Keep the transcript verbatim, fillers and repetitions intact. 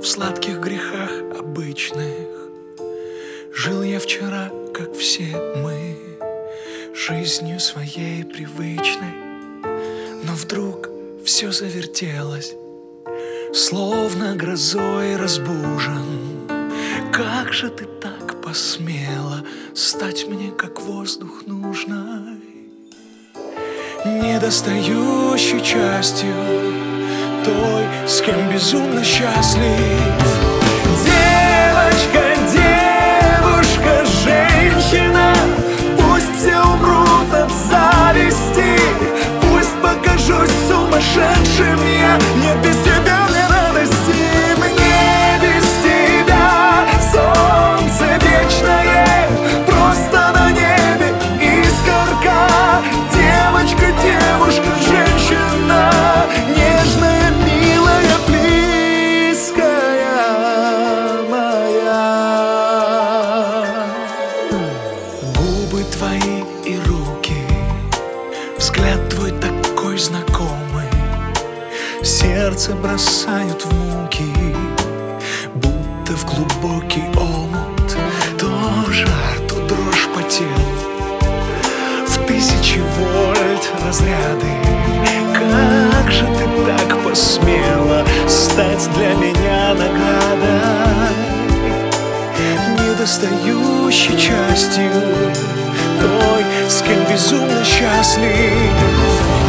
в сладких грехах обычных. Жил я вчера, как все мы, жизнью своей привычной. Но вдруг все завертелось, словно грозой разбужен. Как же ты так посмела стать мне, как воздух нужной, недостающей частью той, с кем безумно счастлив. Девочка, девушка, женщина, пусть все умрут от зависти, пусть покажусь сумасшедшим я. Нет, без тебя мне радости, мне без тебя солнце вечное, просто на небе искорка. Девочка, девушка, женщина, нежная, милая, близкая моя. Губы твои и руки, взгляд твой такой знакомый, сердце бросают в муки, будто в глубокий омут. То жар, то дрожь по телу, в тысячи вольт разряды. Как же ты так посмела стать для меня наградой, недостающей частью той, с кем безумно счастлив.